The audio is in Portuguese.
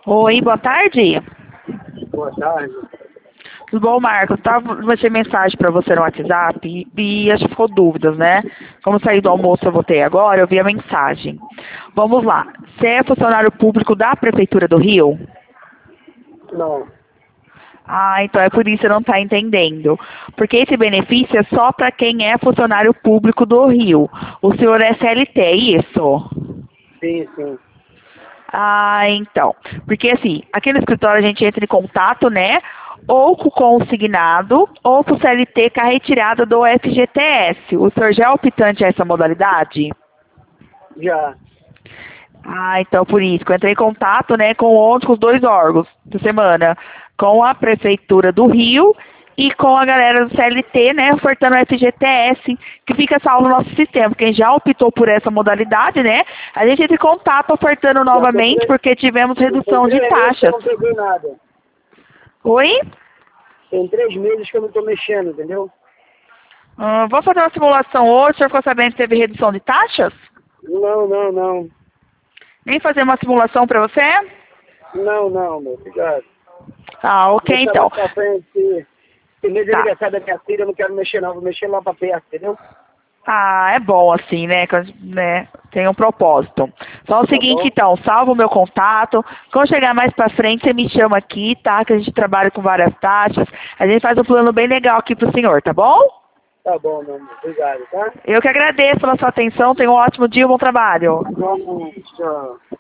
Oi, boa tarde. Boa tarde. Tudo bom, Marcos? Deixei mensagem para você no WhatsApp e acho que ficou dúvidas, né? Como saí do almoço eu voltei agora, eu vi a mensagem. Vamos lá. Você é funcionário público da Prefeitura do Rio? Não. Ah, então é por isso que você não está entendendo. Porque esse benefício é só para quem é funcionário público do Rio. O senhor é CLT, é isso? Sim, sim. Ah, então. Porque assim, aqui no escritório a gente entra em contato, né? Ou com o consignado, ou com o CLT com a retirada do FGTS. O senhor já é optante a essa modalidade? Já. Ah, então por isso que eu entrei em contato, né, com os dois órgãos da semana, com a Prefeitura do Rio e com a galera do CLT, né, ofertando o FGTS, que fica salvo no nosso sistema. Quem já optou por essa modalidade, né, a gente entra em contato ofertando Já tem novamente porque tivemos tem redução de 3 meses que eu taxas. não peguei nada. Oi? Tem 3 meses que eu não tô mexendo, entendeu? Vou fazer uma simulação hoje, o senhor ficou sabendo que teve redução de taxas? Não, não, não. Nem fazer uma simulação para você? Não, não, meu. Obrigado. Ah, ok Deixa então. mais pra frente. Esse mês de Tá. aniversário da minha filha, eu não quero mexer não. Vou mexer lá pra perto, entendeu? Ah, é bom assim, né? Tem um propósito. Só o Tá seguinte, bom? então, salva o meu contato. Quando chegar mais pra frente, você me chama aqui, tá? Que a gente trabalha com várias taxas. A gente faz um plano bem legal aqui pro senhor, tá bom? Tá bom, meu amor. Obrigado, tá? Eu que agradeço pela sua atenção. Tenha um ótimo dia, um bom trabalho. Vamos, tchau.